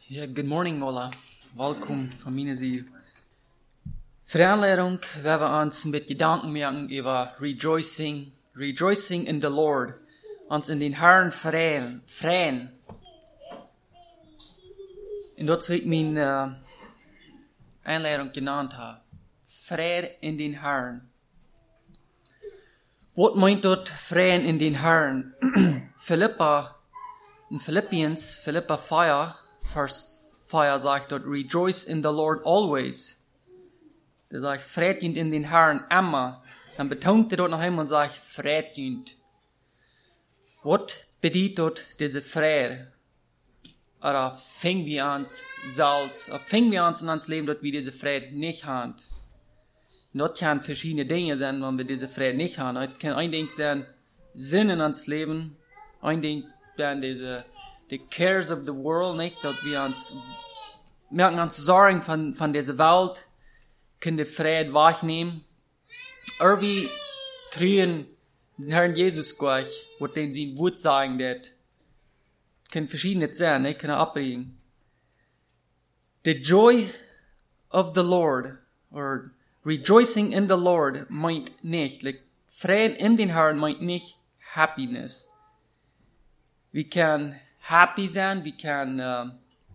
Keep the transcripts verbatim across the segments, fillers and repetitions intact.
Yeah, good morning, Ola. Welkom von meiner Seite. Für die Anleitung werden wir uns mit Gedanken merken über Rejoicing, Rejoicing in the Lord, uns in den Herrn freuen, freuen. Und dort wird meine äh, Einleitung genannt haben. Freude in den Herrn. Was meint dort freuen in den Herrn? Philippa, in Philippians, Philippa vier, Vers vier sagt dort, Rejoice in the Lord always. Der sagt, freut in den Herrn immer. Dann betont er dort noch einmal und sagt, freut. Was bedeutet dort diese Freude? Oder fängen wir uns selbst, oder fängen wir uns in uns Leben dort, wie diese Freude nicht haben? Dort kann verschiedene Dinge sein, wenn wir diese Freude nicht haben. Es kann ein Ding sein, Sinn in uns Leben. Ein Ding sein, diese, die cares of the world, nicht? Dass wir uns, merken uns Sorgen von, von dieser Welt, können die Freude wahrnehmen. Irgendwie trühen den Herrn Jesus gleich, wo den sie Wut sagen, das kann verschiedene sein, nicht? Kann er abbringen. The joy of the Lord, or rejoicing in the Lord, meint nicht, like, Frieden in den Herrn meint nicht Happiness. Wir können happy sein, wir können, uh,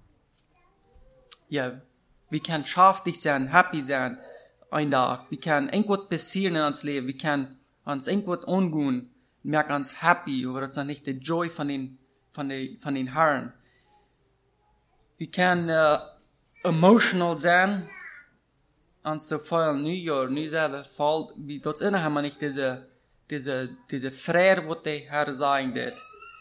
ja, wir können schaftig sein, happy sein, ein Tag. Wir können irgendwas passieren in uns Leben, wir können uns irgendwas ungehen, merken uns happy, aber das ist nicht die Joy von den, von den, von den Herrn. Wir können uh, emotional sein, und so voll New York, New selber voll, wie dort innen haben wir nicht diese, diese, diese Freude, was der Herr sagen wird.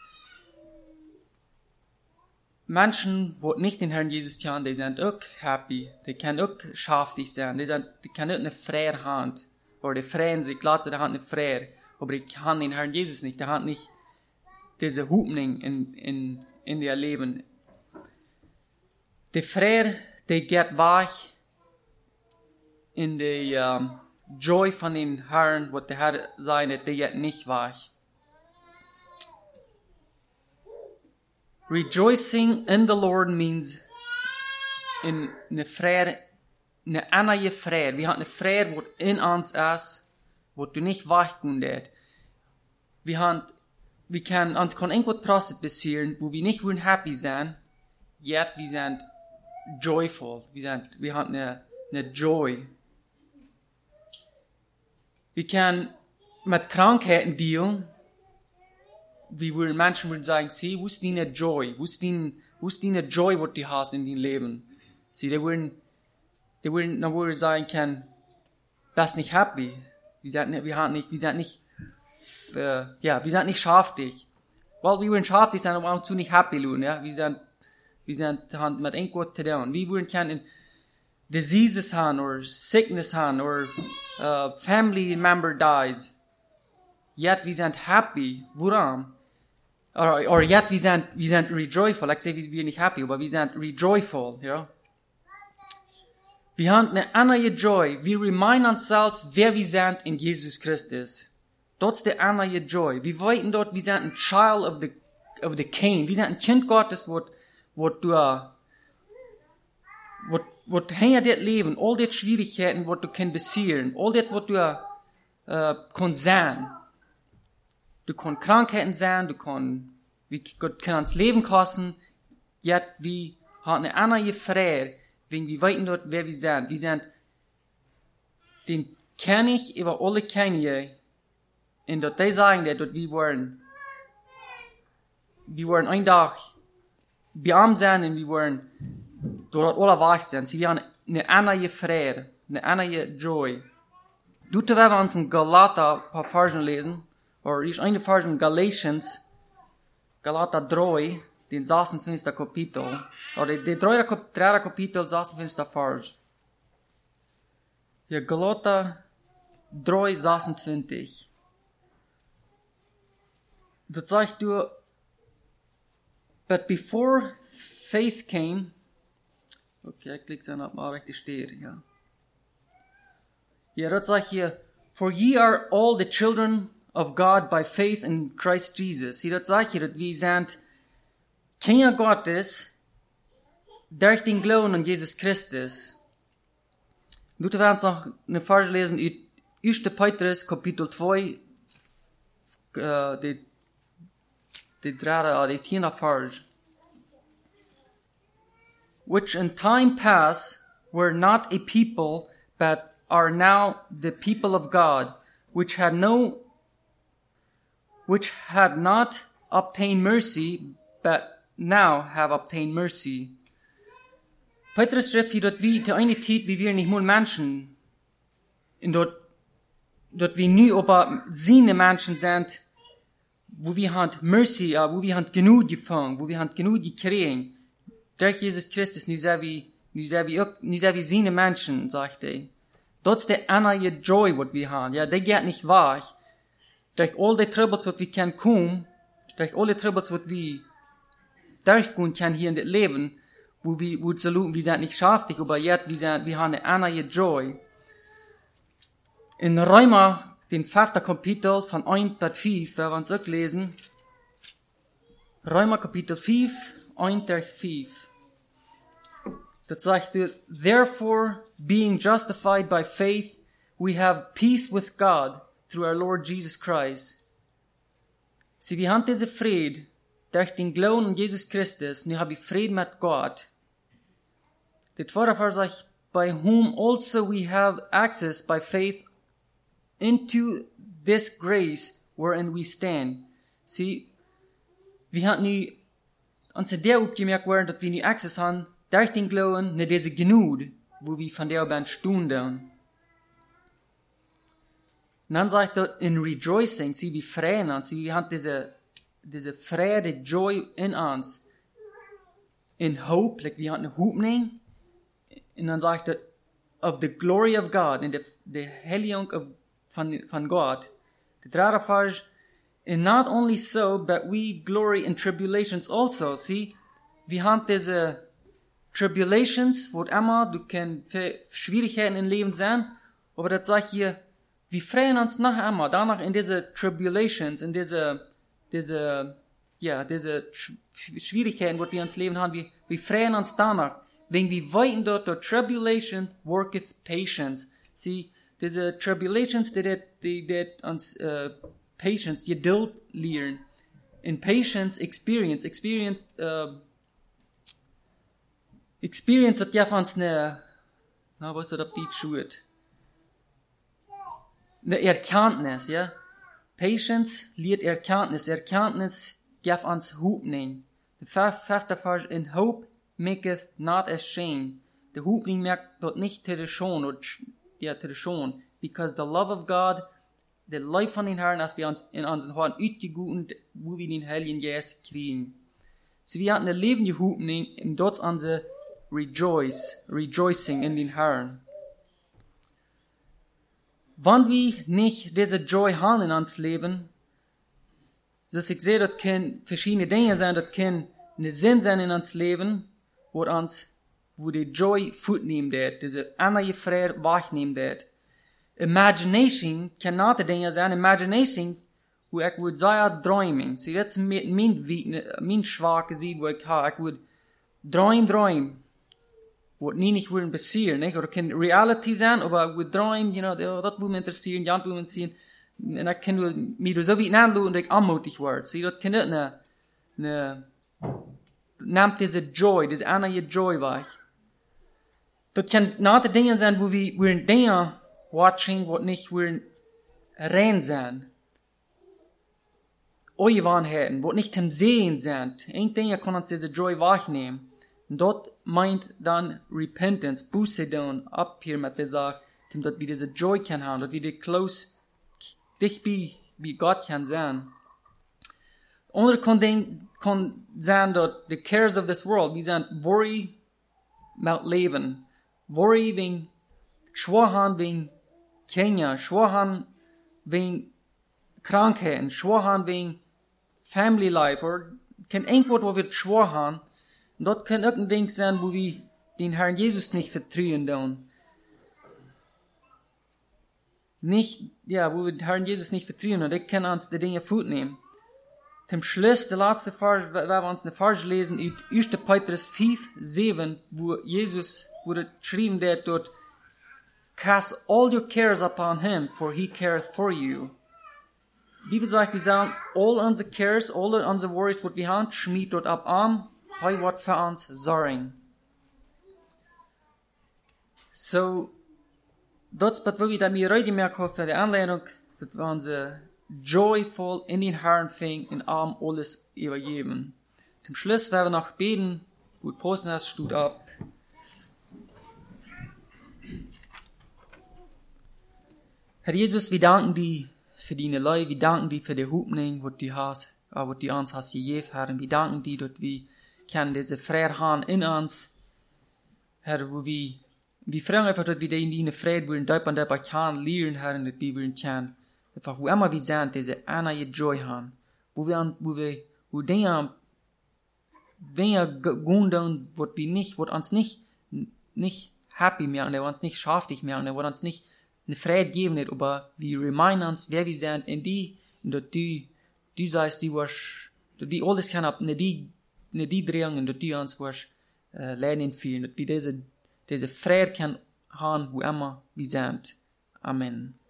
Menschen, die nicht den Herrn Jesus kennen, die sind auch happy, die können auch schaftig sein, die sind, die können auch eine Freude haben, oder die freuen sich, klar, die haben eine Freude, aber die haben den Herrn Jesus nicht, die haben nicht diese Hoffnung in, in, in ihr Leben. Die Freude, die geht weich, in der um, Joy von den Herrn, was der Herr sein hat, der jetzt nicht war. Rejoicing in the Lord means in eine Freude, eine andere Freude. Wir haben eine Freude, was in uns ist, was du nicht weichen kannst. Wir haben, wir können, uns kann irgendwas Prostit passieren, wo wir nicht happy sein, yet wir sind joyful. Wir sind, wir haben eine, eine Joy. Wir können mit Krankheiten dealen. Wie würden Menschen würden sagen, sie, wo ist deine Joy? Wo ist deine, wo ist deine Joy, was du hast in deinem Leben? Sie, die würden, die würden, dann würden sagen können, das ist nicht happy. Wir sind nicht, wir haben nicht, wir sind nicht, äh, ja, wir sind nicht schaftig. Weil wir würden schaftig sein, aber auch zu nicht happy tun, ja. Wir sind, wir sind, haben mit irgendwas zu tun. Wir würden können diseases haben, or sickness haben, or uh, family member dies. Yet wir sind happy. Woran? Or, or yet wir sind, wir sind rejoiceful. Like say, wir sind nicht happy, aber wir sind rejoiceful, ja. Wir haben eine andere Joy. Wir reminden uns selbst, wer wir sind in Jesus Christus. Dort ist die andere Joy. Wir weiten dort, wir sind ein Child of the, of the King. Wir sind ein Kind Gottes, wo, wo du, wo, wo hinter dir leben, all die Schwierigkeiten, wo du kannst besiegen, all das, wo du, äh, kannst sein. Du kannst Krankheiten sein, du kannst, wie Gott kann uns Leben kosten, jetzt, wir haben eine andere Freude, wenn wir weiten dort, wer wir sind. Wir sind, den kenne ich über alle Kenne, und dort die sagen, dass wir wollen, wir wollen ein Tag beammt sein, und wir wollen dort alle wach sein. Sie haben eine andere Freude, eine andere Joy. Du, wenn wir uns in Galater ein paar Versen lesen, oder ist eine Versen Galatians, Galater drei, den sechsundfünfzigsten Kapitel, oder die dritte Kapitel, sechsundfünfzigsten Vers. Ja, Galater drei, sechsundfünfzig. Das sagt du, but before faith came, okay, ich klicke dann ab, mal richtig steht, ja. Ja, das sagt hier, for ye are all the children of God by faith in Christ Jesus. Hier, das sagt hier, dass wir sind Kinder Gottes durch den Glauben an Jesus Christus. Du werden uns noch eine Vers lesen, in erster Petrus, Kapitel zwei, äh, die, die dritte, die tiende Vers. Which in time past were not a people, but are now the people of God, which had no, which had not obtained mercy, but now have obtained mercy. Petrus schrift hier, dort wie, der eine Zeit, wie wir nicht nur Menschen, und dort, dort wie nu aber seine Menschen sind, wo wir haben Mercy, wo wir haben genug gefangen, wo wir haben genug gekriegt. Durch Jesus Christus, nu sind wir, nu sind wir, nu sind wir seine Menschen, sagt er. Dort ist der andere Joy, was wir haben. Ja, der geht nicht weg. Durch all die Troubles, was wir können kommen, durch all die Troubles, was wir durchgehen können hier in das Leben, wo wir, wo zu luten, wir sind nicht schaftig, aber jetzt, wir sind, wir haben eine andere Joy. In Römer, den fünften Kapitel von eins bis fünf, werden wir uns auch lesen. Römer Kapitel fünf, eins bis fünf. Das sagt, therefore, being justified by faith, we have peace with God through our Lord Jesus Christ. Sie, wir haben diese Friede durch den Glauben an Jesus Christus, und wir haben Friede mit Gott. Der zweite Vers sagt, by whom also we have access by faith into this grace wherein we stand. Sie, wir haben nie uns der aufgemerkt worden, dass wir nie Access haben, durch den Glauben, nicht diese Genug, wo wir von der Band stunden. Und dann sagt er, in rejoicing, sie, wir freuen uns, sie, wir haben diese, diese Freude, Joy in uns. In hope, like wir haben eine Hoffnung. Und dann sagt er, of the glory of God, in der, der Heiligung of, von, von Gott. Der dritte Vers, and not only so, but we glory in tribulations also. See, wir haben diese Tribulations, wo immer, du kannst Schwierigkeiten im Leben sein, aber das sagt hier, wir freuen uns nachher immer, danach in diese Tribulations, in diese, diese, ja, diese Schwierigkeiten, wo wir ins Leben haben, wir, wir freuen uns danach, wenn wir weiten dort, dort Tribulation worketh patience. See, diese Tribulations, die, die, die uns, uh, patience, Geduld lehren. In patience, experience, experience, uh, experience hat ja von uns eine, na, was hat die schuht? Eine Erkenntnis, ja? Patience lehrt Erkenntnis. Erkenntnis gibt uns Hoffnung. Der fünfte Vers, in hope maketh not ashamed. Der Hoffnung merkt dort nicht zu der Schon, oder, ja, zu der Schon. Because the love of God, der Life von den Herrn, als wir uns in unseren Herzen utgeguten, wo wir den Heiligen Geist kriegen. So wir hatten eine lebende Hoffnung, und dort unsere Rejoice, Rejoicing in den Herrn. Wenn wir nicht diese Joy haben in uns Leben, dass ich sehe, das können verschiedene Dinge sein, das können eine Sinn sein in uns Leben, wo uns, wo die Joy fortnehmen wird, diese andere Freude wahrnehmen wird. Imagination kann not Dinge sein, Imagination, wo ich würde sagen, träumen. Sie, das ist mein, mein Schwache, wo ich habe, ich würde träumen, träumen. Wat nie nicht würden passieren, nicht? Oder kann Reality sein, aber wir träumen, you know, das würde mich interessieren, ja, würde mich sehen. Und ich kann mir so wie anschauen und ich anmutig werde. Sie, das kann nicht eine, eine, nimmt diese Joy, diese andere Joy weg. Das kann not Dinge sein, wo wir, wir Dinge watching, wat nicht wir rein sein. Eure Wahrheiten, wat nicht zum Sehen sind. Ein Dinge kann uns diese Joy wahrnehmen. Und dort meint dann Repentance, Buße tun, ab hier mit gesagt, dass wir diese Joy kann haben, dass wir die close, dich wie, wie Gott kann sein. Andere kann, kann sein, dass the cares of this world, wir sind worry mit Leben, worry wegen Schwachen, wegen Kinder, Schwachen wegen Krankheiten, Schwachen wegen Family Life, oder kein irgendwo, wo wir schwachen. Und dort kann auch ein Ding sein, wo wir den Herrn Jesus nicht vertrauen tun. Nicht, ja, wo wir den Herrn Jesus nicht vertrauen und er kann uns die Dinge fortnehmen. Zum Schluss, der letzte Vers, wenn wir uns eine Vers lesen, in erster Petrus fünf, sieben, wo Jesus, wo er geschrieben wird dort, cast all your cares upon him, for he careth for you. Die Bibel sagt, wir sollen all unsere cares, all unsere worries, was wir haben, schmied dort ab an, hei wat für uns sorgen. So, das, was wir da mir heute merken für die Anlehnung, dass wir uns joyful in den Herrn fing, in allem alles übergeben. Zum Schluss werden wir noch beten, gut posten das, stut ab. Herr Jesus, wir danken dir für deine Leute, wir danken dir für die Hoffnung, was du hast, was du uns hast gegeben, Herr. Wir danken dir, dass wir können diese Freude haben in uns, Herr, wo wir, wir fragen einfach, dass wir in deine Freude wollen, dort und dort kann lernen, Herr, und dass wir wollen können, einfach, wo immer wir sind, diese eine Joy haben, wo wir, wo wir, wo Dinge, Dinge gehen, was wir nicht, was uns nicht, nicht happy machen, was uns nicht schaftig machen, was uns nicht eine Freude geben nicht, aber wir reminden uns, wer wir sind, in die, und dass du, du sagst, du wirst, dass wir alles können, in die, in die drehen, und dass du uns wirst, äh, lernen fühlen, dass wir diese, diese Freude können haben, wo immer wir sind. Amen.